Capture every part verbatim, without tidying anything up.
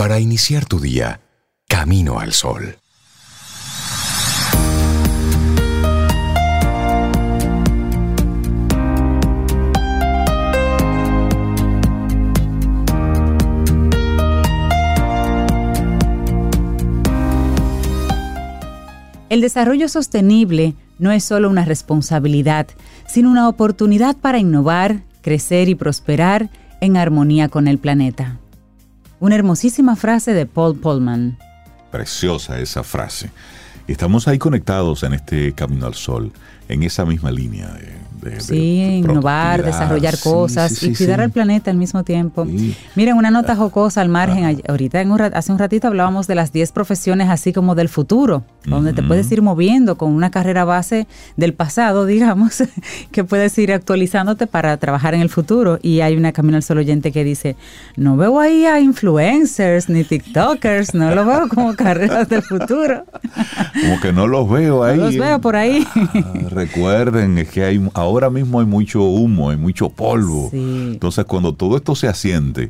para iniciar tu día camino al sol. El desarrollo sostenible no es solo una responsabilidad, sino una oportunidad para innovar, crecer y prosperar en armonía con el planeta. Una hermosísima frase de Paul Polman. Preciosa esa frase. Estamos ahí conectados en este Camino al Sol, en esa misma línea de... De, sí, de innovar, desarrollar sí, cosas sí, sí, y cuidar sí. al planeta al mismo tiempo. Sí. Miren, una nota jocosa al margen. Ajá. Ahorita, en un, hace un ratito hablábamos de las diez profesiones así como del futuro, donde Uh-huh. te puedes ir moviendo con una carrera base del pasado, digamos, que puedes ir actualizándote para trabajar en el futuro. Y hay una Camino al Sol oyente que dice, no veo ahí a influencers ni tiktokers, no lo veo como carreras del futuro. Como que no los veo ahí. No los veo por ahí. Ah, recuerden, es que hay ahora mismo hay mucho humo, hay mucho polvo. Sí. Entonces, cuando todo esto se asiente,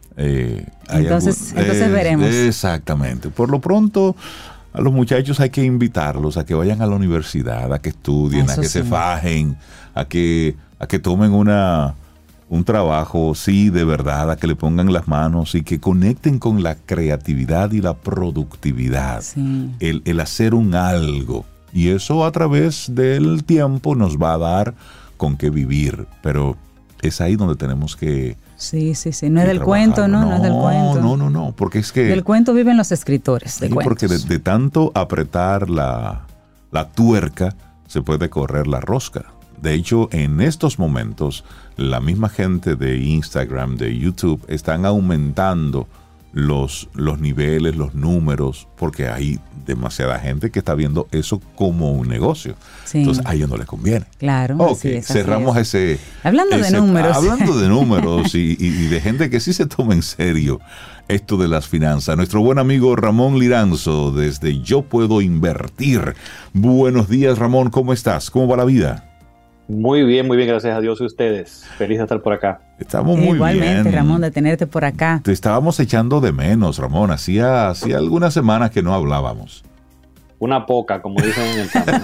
eh, hay entonces, algún, entonces eh, veremos. Exactamente. Por lo pronto, a los muchachos hay que invitarlos a que vayan a la universidad, a que estudien, Eso a que sí. se fajen, a que, a que tomen una, un trabajo, sí, de verdad, a que le pongan las manos y que conecten con la creatividad y la productividad. Sí. El, el hacer un algo. Y eso a través del tiempo nos va a dar con qué vivir, pero es ahí donde tenemos que Sí, sí, sí. No es que del trabajar. cuento, ¿no? No es del cuento. No, no, no, porque es que... Del cuento viven los escritores de sí, cuentos. porque de, de tanto apretar la, la tuerca se puede correr la rosca. De hecho, en estos momentos, la misma gente de Instagram, de YouTube, están aumentando los, los niveles, los números, porque hay demasiada gente que está viendo eso como un negocio. Sí. Entonces, a ellos no les conviene. Claro. Ok, así es, así cerramos es. ese... Hablando ese- de números. Hablando de números y, y- y de gente que sí se toma en serio esto de las finanzas. Nuestro buen amigo Ramón Liranzo, desde Yo Puedo Invertir. Buenos días, Ramón, ¿cómo estás? ¿Cómo va la vida? Muy bien, muy bien, gracias a Dios y ustedes. Feliz de estar por acá. Estamos muy Igualmente, bien. Ramón, de tenerte por acá. Te estábamos echando de menos, Ramón. Hacía, hacía algunas semanas que no hablábamos. Una poca, como dicen en el campo.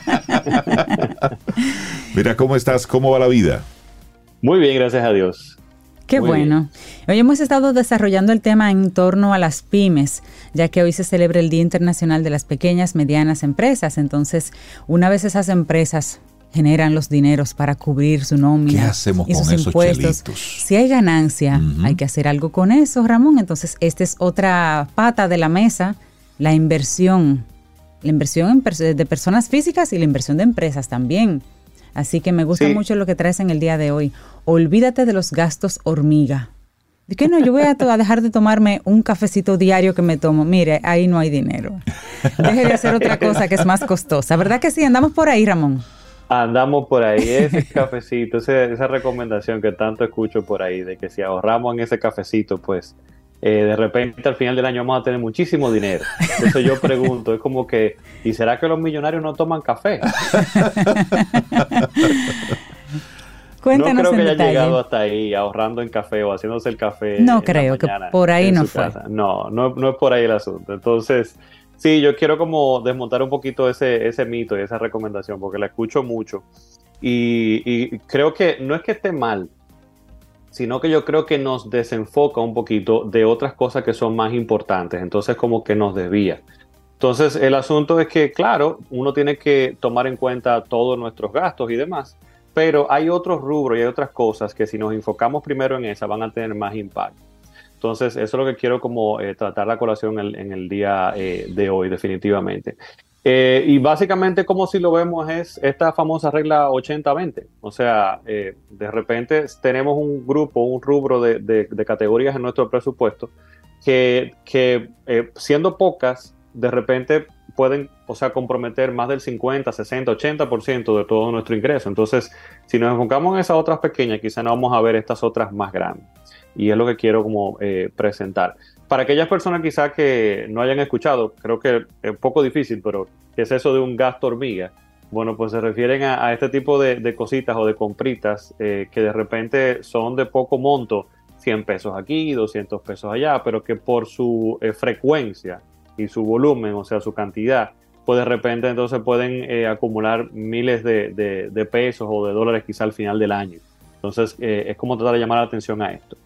Mira, ¿cómo estás? ¿Cómo va la vida? Muy bien, gracias a Dios. Qué Muy bueno. Hoy hemos estado desarrollando el tema en torno a las pymes, ya que hoy se celebra el Día Internacional de las Pequeñas, Medianas Empresas. Entonces, una vez esas empresas generan los dineros para cubrir su nómina ¿Qué hacemos y sus con esos impuestos, chelitos? si hay ganancia, Ujú. hay que hacer algo con eso, Ramón. Entonces, esta es otra pata de la mesa, la inversión. La inversión en pers- de personas físicas y la inversión de empresas también. Así que me gusta Sí. mucho lo que traes en el día de hoy. Olvídate de los gastos hormiga. ¿De qué no? Yo voy a, to- a dejar de tomarme un cafecito diario que me tomo. Mire, ahí no hay dinero. Deje de hacer otra cosa que es más costosa. ¿Verdad que sí? Andamos por ahí, Ramón. Andamos por ahí, ese cafecito, ese- esa recomendación que tanto escucho por ahí, de que si ahorramos en ese cafecito, pues eh, de repente al final del año vamos a tener muchísimo dinero. Entonces yo pregunto, es como que, ¿y será que los millonarios no toman café? Cuéntanos no creo en que haya detalle. llegado hasta ahí, ahorrando en café o haciéndose el café. No en la creo que mañana por ahí en no su fue. casa. No, no, no es por ahí el asunto. Entonces, sí, yo quiero como desmontar un poquito ese, ese mito y esa recomendación, porque la escucho mucho. Y, y creo que no es que esté mal, sino que yo creo que nos desenfoca un poquito de otras cosas que son más importantes. Entonces, como que nos desvía. Entonces, el asunto es que, claro, uno tiene que tomar en cuenta todos nuestros gastos y demás, pero hay otros rubros y hay otras cosas que si nos enfocamos primero en esa van a tener más impacto. Entonces, eso es lo que quiero como eh, tratar la colación en, en el día eh, de hoy, definitivamente. Eh, y básicamente, como si lo vemos, es esta famosa regla ochenta veinte. O sea, eh, de repente tenemos un grupo, un rubro de, de, de categorías en nuestro presupuesto que, que eh, siendo pocas, de repente pueden, o sea, comprometer más del cincuenta, sesenta, ochenta por ciento de todo nuestro ingreso. Entonces, si nos enfocamos en esas otras pequeñas, quizá no vamos a ver estas otras más grandes. Y es lo que quiero como eh, presentar. Para aquellas personas quizá que no hayan escuchado, creo que es un poco difícil, pero ¿qué es eso de un gasto hormiga? Bueno, pues se refieren a, a este tipo de, de cositas o de compritas eh, que de repente son de poco monto, cien pesos aquí, doscientos pesos allá, pero que por su eh, frecuencia y su volumen, o sea, su cantidad, pues de repente entonces pueden eh, acumular miles de, de, de pesos o de dólares quizá al final del año. Entonces, eh, es como tratar de llamar la atención a esto.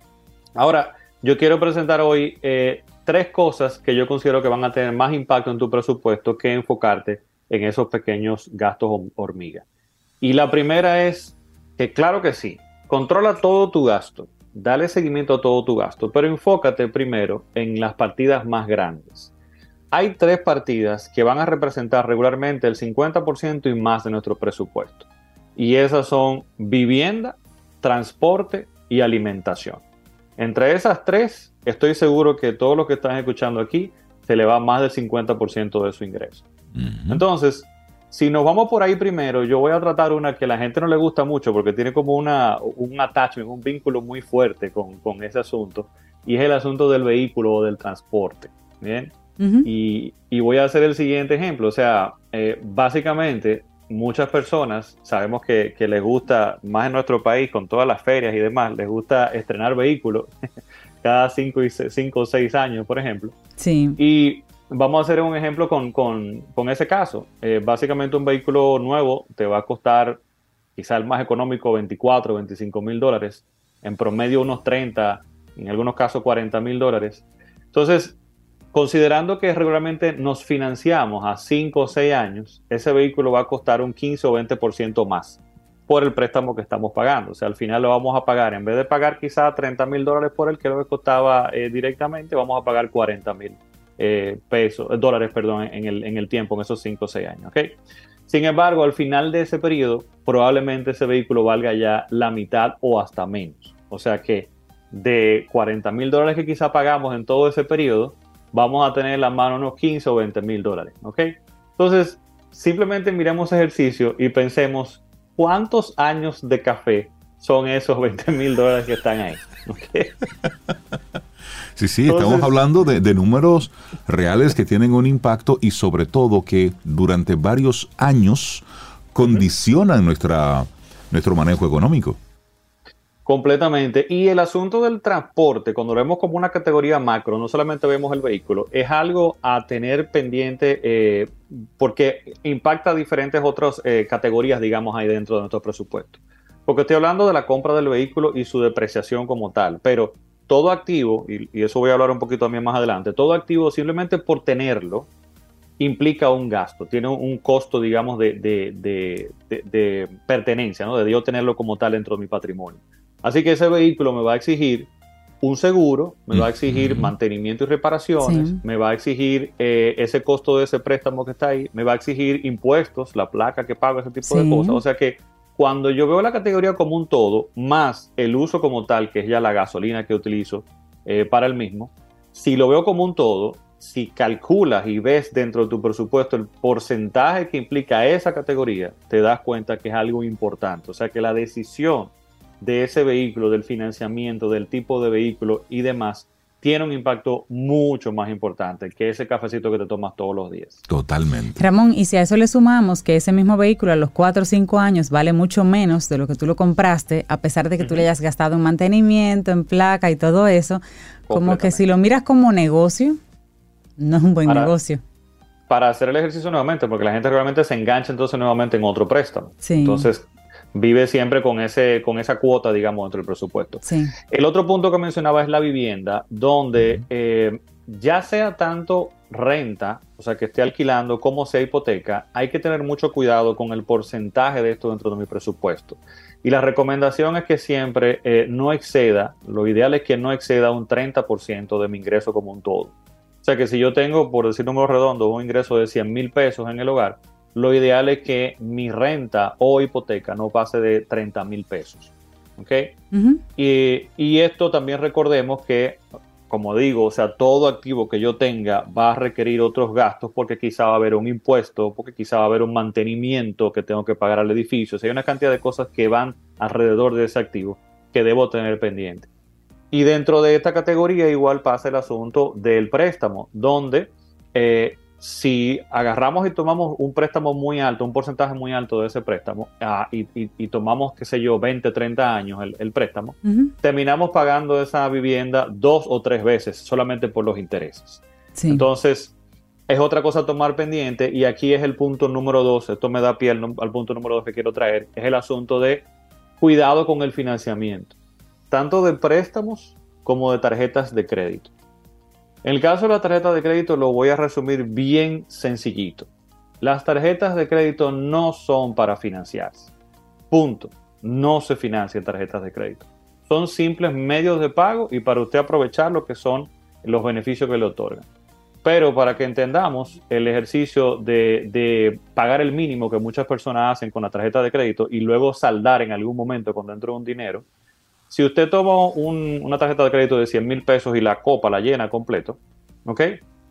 Ahora, yo quiero presentar hoy eh, tres cosas que yo considero que van a tener más impacto en tu presupuesto que enfocarte en esos pequeños gastos hormiga. Y la primera es que, claro que sí, controla todo tu gasto, dale seguimiento a todo tu gasto, pero enfócate primero en las partidas más grandes. Hay tres partidas que van a representar regularmente el cincuenta por ciento y más de nuestro presupuesto. Y esas son vivienda, transporte y alimentación. Entre esas tres, estoy seguro que todos los que están escuchando aquí se le va más del cincuenta por ciento de su ingreso. Uh-huh. Entonces, si nos vamos por ahí primero, yo voy a tratar una que a la gente no le gusta mucho porque tiene como una, un attachment, un vínculo muy fuerte con, con ese asunto, y es el asunto del vehículo o del transporte. ¿Bien? Uh-huh. Y, y voy a hacer el siguiente ejemplo. O sea, eh, básicamente, muchas personas sabemos que, que les gusta, más en nuestro país, con todas las ferias y demás, les gusta estrenar vehículos cada cinco o seis años, por ejemplo. Sí. Y vamos a hacer un ejemplo con, con, con ese caso. Eh, básicamente un vehículo nuevo te va a costar quizá el más económico veinticuatro, veinticinco mil dólares, en promedio unos treinta, en algunos casos cuarenta mil dólares. Entonces, considerando que regularmente nos financiamos a cinco o seis años, ese vehículo va a costar un quince o veinte por ciento más por el préstamo que estamos pagando. O sea, al final lo vamos a pagar, en vez de pagar quizá treinta mil dólares por el que lo que costaba eh, directamente, vamos a pagar cuarenta mil eh, pesos, dólares, perdón, en el, en el tiempo, en esos cinco o seis años. ¿Okay? Sin embargo, al final de ese periodo, probablemente ese vehículo valga ya la mitad o hasta menos. O sea que de cuarenta mil dólares que quizá pagamos en todo ese periodo, vamos a tener en la mano unos quince o veinte mil dólares, ¿ok? Entonces, simplemente miremos ese ejercicio y pensemos cuántos años de café son esos veinte mil dólares que están ahí, ¿ok? Sí, sí, Entonces, estamos hablando de, de números reales que tienen un impacto y sobre todo que durante varios años condicionan nuestra, nuestro manejo económico. Completamente. Y el asunto del transporte, cuando lo vemos como una categoría macro, no solamente vemos el vehículo, es algo a tener pendiente eh, porque impacta diferentes otras eh, categorías, digamos, ahí dentro de nuestro presupuesto. Porque estoy hablando de la compra del vehículo y su depreciación como tal, pero todo activo, y, y eso voy a hablar un poquito también más adelante, todo activo simplemente por tenerlo implica un gasto, tiene un costo, digamos, de, de, de, de, de pertenencia, ¿no? De yo tenerlo como tal dentro de mi patrimonio. Así que ese vehículo me va a exigir un seguro, me va a exigir uh-huh. mantenimiento y reparaciones, sí. me va a exigir eh, ese costo de ese préstamo que está ahí, me va a exigir impuestos, la placa que pago, ese tipo sí. de cosas. O sea que cuando yo veo la categoría como un todo, más el uso como tal, que es ya la gasolina que utilizo eh, para el mismo, si lo veo como un todo, si calculas y ves dentro de tu presupuesto el porcentaje que implica esa categoría, te das cuenta que es algo importante. O sea que la decisión de ese vehículo, del financiamiento, del tipo de vehículo y demás, tiene un impacto mucho más importante que ese cafecito que te tomas todos los días. Totalmente. Ramón, y si a eso le sumamos que ese mismo vehículo a los cuatro o cinco años vale mucho menos de lo que tú lo compraste, a pesar de que uh-huh. tú le hayas gastado en mantenimiento, en placa y todo eso, como que si lo miras como negocio, no es un buen para, negocio. Para hacer el ejercicio nuevamente, porque la gente realmente se engancha entonces nuevamente en otro préstamo. Sí. Entonces, vive siempre con ese con esa cuota, digamos, dentro del presupuesto. Sí. El otro punto que mencionaba es la vivienda, donde eh, ya sea tanto renta, o sea, que esté alquilando, como sea hipoteca, hay que tener mucho cuidado con el porcentaje de esto dentro de mi presupuesto. Y la recomendación es que siempre eh, no exceda, lo ideal es que no exceda un treinta por ciento de mi ingreso como un todo. O sea, que si yo tengo, por decir números redondos, un ingreso de cien mil pesos en el hogar, lo ideal es que mi renta o hipoteca no pase de treinta mil pesos. ¿Ok? Uh-huh. Y, y esto también recordemos que, como digo, o sea, todo activo que yo tenga va a requerir otros gastos porque quizá va a haber un impuesto, porque quizá va a haber un mantenimiento que tengo que pagar al edificio. O sea, hay una cantidad de cosas que van alrededor de ese activo que debo tener pendiente. Y dentro de esta categoría igual pasa el asunto del préstamo, donde... Eh, si agarramos y tomamos un préstamo muy alto, un porcentaje muy alto de ese préstamo, uh, y, y, y tomamos, qué sé yo, veinte, treinta años el, el préstamo, uh-huh. terminamos pagando esa vivienda dos o tres veces solamente por los intereses. Sí. Entonces, es otra cosa a tomar pendiente, y aquí es el punto número dos, esto me da pie al, al punto número dos que quiero traer, es el asunto de cuidado con el financiamiento, tanto de préstamos como de tarjetas de crédito. En el caso de la tarjeta de crédito lo voy a resumir bien sencillito. Las tarjetas de crédito no son para financiarse. Punto. No se financian tarjetas de crédito. Son simples medios de pago y para usted aprovechar lo que son los beneficios que le otorgan. Pero para que entendamos el ejercicio de, de pagar el mínimo que muchas personas hacen con la tarjeta de crédito y luego saldar en algún momento cuando entra un dinero, si usted toma un, una tarjeta de crédito de cien mil pesos y la copa la llena completo, ¿ok?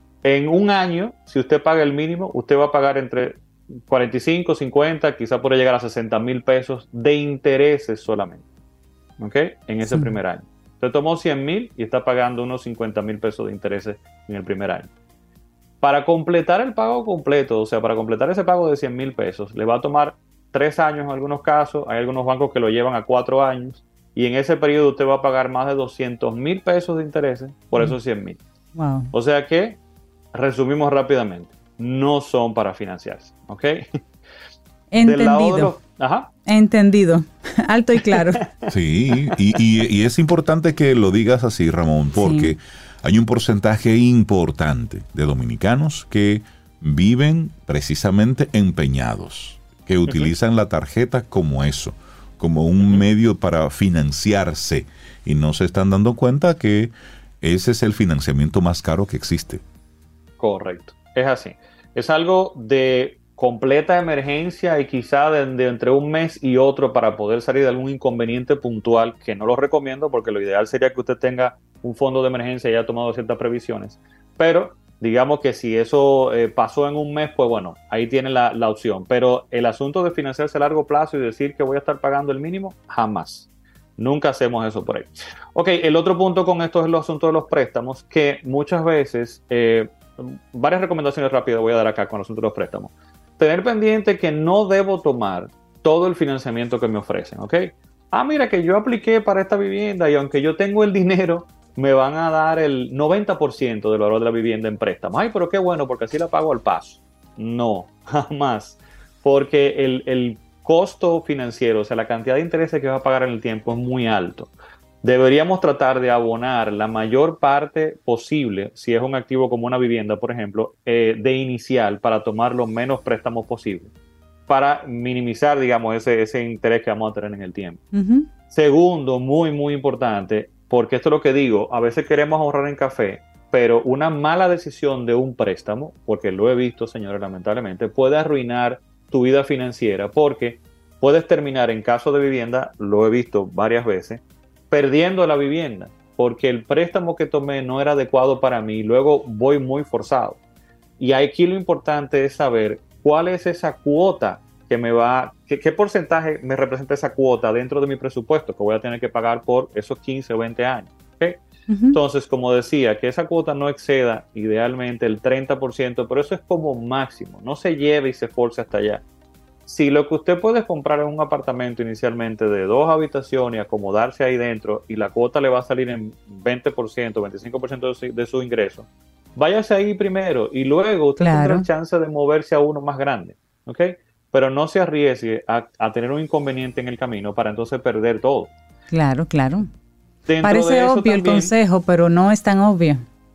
En un año, si usted paga el mínimo, usted va a pagar entre cuarenta y cinco, cincuenta, quizá puede llegar a sesenta mil pesos de intereses solamente, ¿ok? En ese sí. primer año. Usted tomó cien mil y está pagando unos cincuenta mil pesos de intereses en el primer año. Para completar el pago completo, o sea, para completar ese pago de cien mil pesos, le va a tomar tres años en algunos casos, hay algunos bancos que lo llevan a cuatro años, y en ese periodo usted va a pagar más de doscientos mil pesos de intereses por esos cien mil. Wow. O sea que, resumimos rápidamente, no son para financiarse, ¿ok? Entendido. Del lado de los, ajá. Entendido. Alto y claro. Sí, y, y, y es importante que lo digas así, Ramón, porque sí. hay un porcentaje importante de dominicanos que viven precisamente empeñados, que uh-huh. utilizan la tarjeta como eso, como un uh-huh. medio para financiarse, y no se están dando cuenta que ese es el financiamiento más caro que existe. Correcto, es así. Es algo de completa emergencia y quizá de, de entre un mes y otro para poder salir de algún inconveniente puntual, que no lo recomiendo porque lo ideal sería que usted tenga un fondo de emergencia y haya tomado ciertas previsiones. Pero digamos que si eso eh, pasó en un mes, pues bueno, ahí tiene la, la opción. Pero el asunto de financiarse a largo plazo y decir que voy a estar pagando el mínimo, jamás. Nunca hacemos eso por ahí. Ok, el otro punto con esto es el asunto de los préstamos, que muchas veces, eh, varias recomendaciones rápidas voy a dar acá con el asunto de los préstamos. Tener pendiente que no debo tomar todo el financiamiento que me ofrecen, ¿ok? Ah, mira que yo apliqué para esta vivienda y aunque yo tengo el dinero, me van a dar el noventa por ciento del valor de la vivienda en préstamo. Ay, pero qué bueno, porque así la pago al paso. No, jamás. Porque el, el costo financiero, o sea, la cantidad de intereses que va a pagar en el tiempo es muy alto. Deberíamos tratar de abonar la mayor parte posible, si es un activo como una vivienda, por ejemplo, eh, de inicial para tomar los menos préstamos posibles, para minimizar, digamos, ese, ese interés que vamos a tener en el tiempo. Uh-huh. Segundo, muy, muy importante, porque esto es lo que digo, a veces queremos ahorrar en café, pero una mala decisión de un préstamo, porque lo he visto, señores, lamentablemente, puede arruinar tu vida financiera, porque puedes terminar, en caso de vivienda, lo he visto varias veces, perdiendo la vivienda, porque el préstamo que tomé no era adecuado para mí, luego voy muy forzado. Y aquí lo importante es saber cuál es esa cuota que me va, qué, qué porcentaje me representa esa cuota dentro de mi presupuesto que voy a tener que pagar por esos quince o veinte años. ¿Okay? Uh-huh. Entonces, como decía, que esa cuota no exceda idealmente el treinta por ciento, pero eso es como máximo, no se lleve y se force hasta allá. Si lo que usted puede comprar es un apartamento inicialmente de dos habitaciones y acomodarse ahí dentro y la cuota le va a salir en veinte por ciento, veinticinco por ciento de su, de su ingreso, váyase ahí primero y luego usted claro. tendrá chance de moverse a uno más grande, ¿ok? Pero no se arriesgue a, a tener un inconveniente en el camino para entonces perder todo. Claro, claro. Dentro Parece obvio también, el consejo, pero no es tan obvio.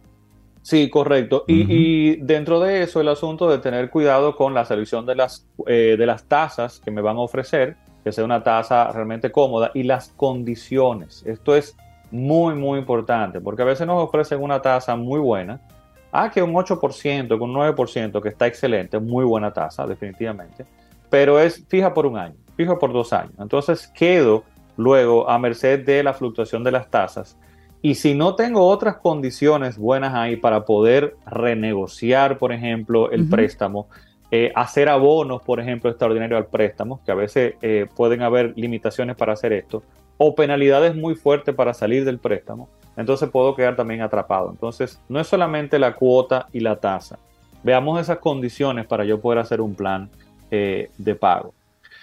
Sí, correcto. Y, uh-huh. y dentro de eso el asunto de tener cuidado con la selección de las, eh, de las tasas que me van a ofrecer, que sea una tasa realmente cómoda, y las condiciones. Esto es muy, muy importante, porque a veces nos ofrecen una tasa muy buena. Ah, que un ocho por ciento, que un nueve por ciento, que está excelente, muy buena tasa, definitivamente. Pero es fija por un año, fija por dos años. Entonces quedo luego a merced de la fluctuación de las tasas. Y si no tengo otras condiciones buenas ahí para poder renegociar, por ejemplo, el uh-huh. préstamo, eh, hacer abonos, por ejemplo, extraordinarios al préstamo, que a veces eh, pueden haber limitaciones para hacer esto, o penalidades muy fuertes para salir del préstamo, entonces puedo quedar también atrapado. Entonces, no es solamente la cuota y la tasa. veamos esas condiciones para yo poder hacer un plan eh, de pago.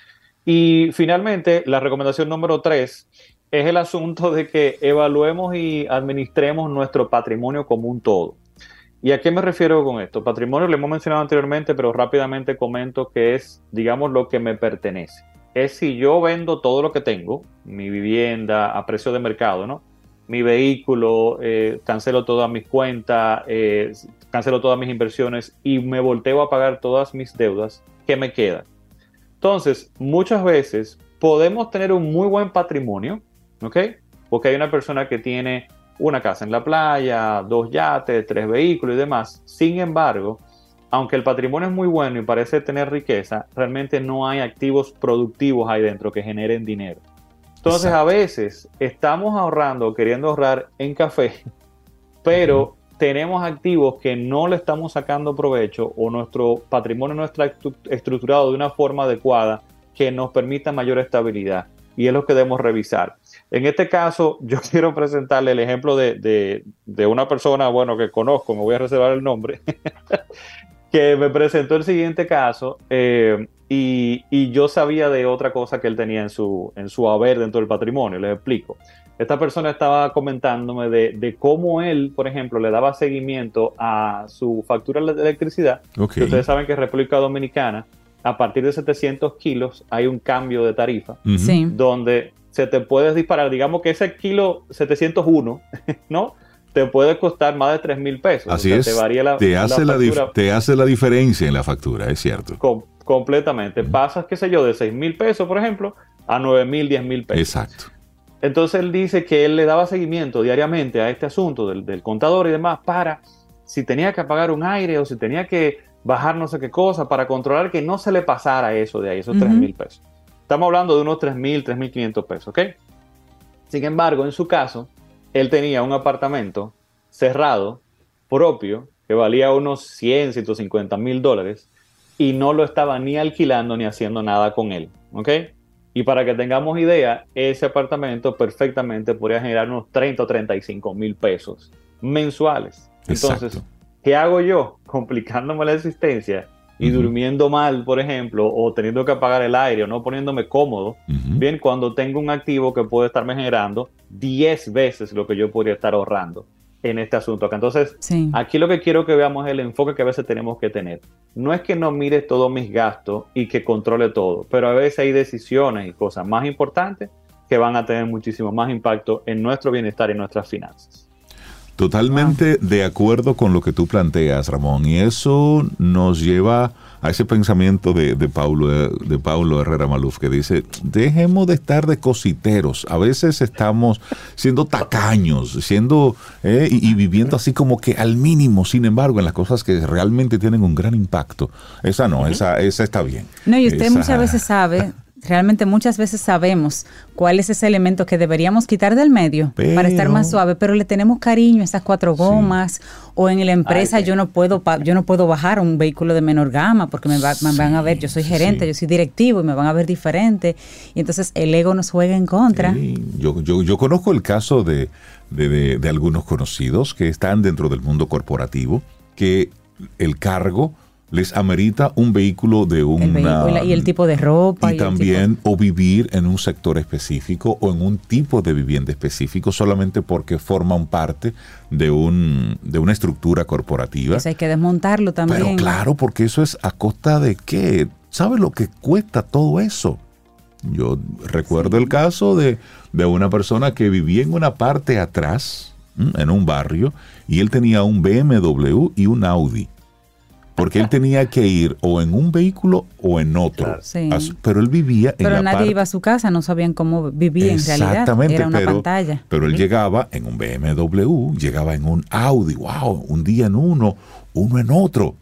Y finalmente, la recomendación número tres es el asunto de que evaluemos y administremos nuestro patrimonio como un todo. ¿Y a qué me refiero con esto? Patrimonio lo hemos mencionado anteriormente, pero rápidamente comento que es, digamos, lo que me pertenece. Es si yo vendo todo lo que tengo, mi vivienda a precio de mercado, ¿no? Mi vehículo, eh, cancelo todas mis cuentas, eh, cancelo todas mis inversiones y me volteo a pagar todas mis deudas, ¿qué me queda? Entonces, muchas veces podemos tener un muy buen patrimonio, ¿ok? Porque hay una persona que tiene una casa en la playa, dos yates, tres vehículos y demás. Sin embargo, aunque el patrimonio es muy bueno y parece tener riqueza, realmente no hay activos productivos ahí dentro que generen dinero. Entonces, exacto, a veces estamos ahorrando, queriendo ahorrar en café, pero uh-huh. tenemos activos que no le estamos sacando provecho o nuestro patrimonio no está estructurado de una forma adecuada que nos permita mayor estabilidad. Y es lo que debemos revisar. En este caso, yo quiero presentarle el ejemplo de, de, de una persona, bueno, que conozco, me voy a reservar el nombre, que me presentó el siguiente caso eh, y, y yo sabía de otra cosa que él tenía en su, en su haber dentro del patrimonio. Les explico. Esta persona estaba comentándome de, de cómo él, por ejemplo, le daba seguimiento a su factura de electricidad. Okay. Que ustedes saben que en República Dominicana, a partir de setecientos kilos, hay un cambio de tarifa, uh-huh. sí. donde se te puede disparar, digamos que ese kilo setecientos uno, ¿no? Te puede costar más de tres mil pesos. Así o sea, es, te, varía la, te, hace la la dif- te hace la diferencia en la factura, es cierto. Com- completamente. Uh-huh. Pasas, qué sé yo, de seis mil pesos, por ejemplo, a nueve mil, diez mil pesos. Exacto. Entonces él dice que él le daba seguimiento diariamente a este asunto del, del contador y demás para si tenía que apagar un aire o si tenía que bajar no sé qué cosa para controlar que no se le pasara eso de ahí, esos uh-huh. tres mil pesos. Estamos hablando de unos tres mil, tres mil quinientos pesos, ¿ok? Sin embargo, en su caso, él tenía un apartamento cerrado, propio, que valía unos cien, ciento cincuenta mil dólares y no lo estaba ni alquilando ni haciendo nada con él, ¿ok? Y para que tengamos idea, ese apartamento perfectamente podría generar unos treinta o treinta y cinco mil pesos mensuales. Entonces, exacto. ¿qué hago yo? Complicándome la existencia y uh-huh. durmiendo mal, por ejemplo, o teniendo que apagar el aire o no poniéndome cómodo, uh-huh. bien, cuando tengo un activo que puede estarme generando diez veces lo que yo podría estar ahorrando en este asunto acá. Entonces, sí. aquí lo que quiero que veamos es el enfoque que a veces tenemos que tener. No es que no mire todos mis gastos y que controle todo, pero a veces hay decisiones y cosas más importantes que van a tener muchísimo más impacto en nuestro bienestar y en nuestras finanzas. Totalmente wow. de acuerdo con lo que tú planteas, Ramón, y eso nos lleva a ese pensamiento de, de, Paulo, de Paulo Herrera Maluf, que dice, dejemos de estar de cositeros, a veces estamos siendo tacaños, siendo eh, y, y viviendo así como que al mínimo, sin embargo, en las cosas que realmente tienen un gran impacto, esa no, uh-huh. esa, esa está bien. No, y usted esa... muchas veces sabe... Realmente muchas veces sabemos cuál es ese elemento que deberíamos quitar del medio pero, para estar más suave, pero le tenemos cariño a esas cuatro gomas sí. o en la empresa Ay, yo no puedo yo no puedo bajar un vehículo de menor gama porque me, va, me sí, van a ver, yo soy gerente, sí. yo soy directivo y me van a ver diferente y entonces el ego nos juega en contra. Sí. Yo, yo, yo conozco el caso de, de, de, de algunos conocidos que están dentro del mundo corporativo que el cargo les amerita un vehículo de una... El vehículo y el tipo de ropa. Y, y también, tipo... o vivir en un sector específico o en un tipo de vivienda específico solamente porque forman parte de un de una estructura corporativa. Pues hay que desmontarlo también. Pero claro, porque eso es a costa de qué. ¿Sabe lo que cuesta todo eso? Yo recuerdo sí. el caso de, de una persona que vivía en una parte atrás, en un barrio, y él tenía un B M W y un Audi. Porque él tenía que ir o en un vehículo o en otro. Claro. Sí. Pero él vivía pero en la Pero nadie parte... iba a su casa, no sabían cómo vivía en realidad. Exactamente. Era una pero, pantalla. Pero él ¿sí? llegaba en un B M W, llegaba en un Audi. ¡Wow! Un día en uno, uno en otro.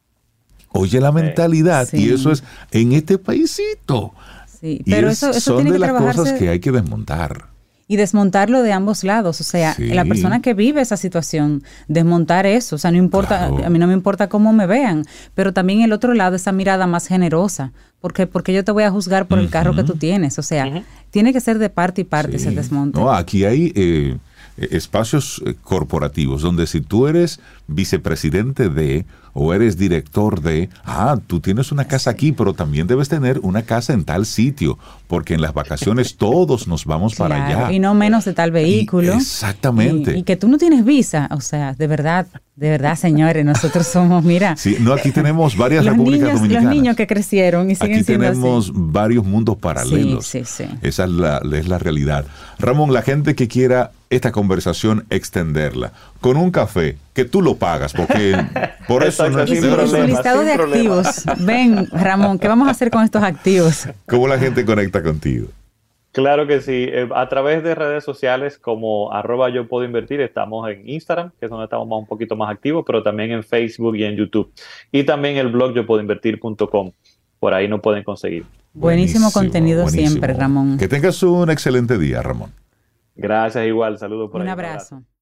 Oye la mentalidad. Sí. Y eso es en este paísito. Sí, pero es, eso, eso son tiene de que las trabajarse... cosas que hay que desmontar. Y desmontarlo de ambos lados, o sea, sí. la persona que vive esa situación, desmontar eso, o sea, no importa, claro. a mí no me importa cómo me vean, pero también el otro lado, esa mirada más generosa, porque porque yo te voy a juzgar por uh-huh. el carro que tú tienes, o sea, uh-huh. tiene que ser de parte y parte sí. ese desmonte. No, aquí hay eh, espacios corporativos donde si tú eres vicepresidente de o eres director de, ah, tú tienes una casa aquí, pero también debes tener una casa en tal sitio, porque en las vacaciones todos nos vamos Claro, para allá. y no menos de tal vehículo. Y- exactamente. Y, y que tú no tienes visa, o sea, de verdad, de verdad, señores, nosotros somos, mira, Sí, no, aquí tenemos varias los repúblicas niños, los dominicanas. niños que crecieron y siguen Aquí siendo tenemos así. varios mundos paralelos. Sí, sí, sí. Esa es la, es la realidad. Ramón, la gente que quiera esta conversación extenderla con un café, que tú lo pagas, porque por eso no Exacto, es Y sin su, y su problema, listado sin de problema. activos. Ven, Ramón, ¿qué vamos a hacer con estos activos? ¿Cómo la gente conecta contigo? Claro que sí, eh, a través de redes sociales como arroba yo puedo invertir, estamos en Instagram, que es donde estamos más, un poquito más activos, pero también en Facebook y en YouTube. Y también el blog yo puedo invertir punto com, por ahí nos pueden conseguir. Buenísimo, contenido buenísimo. siempre, Ramón. Que tengas un excelente día, Ramón. Gracias igual, saludos por Un ahí. abrazo.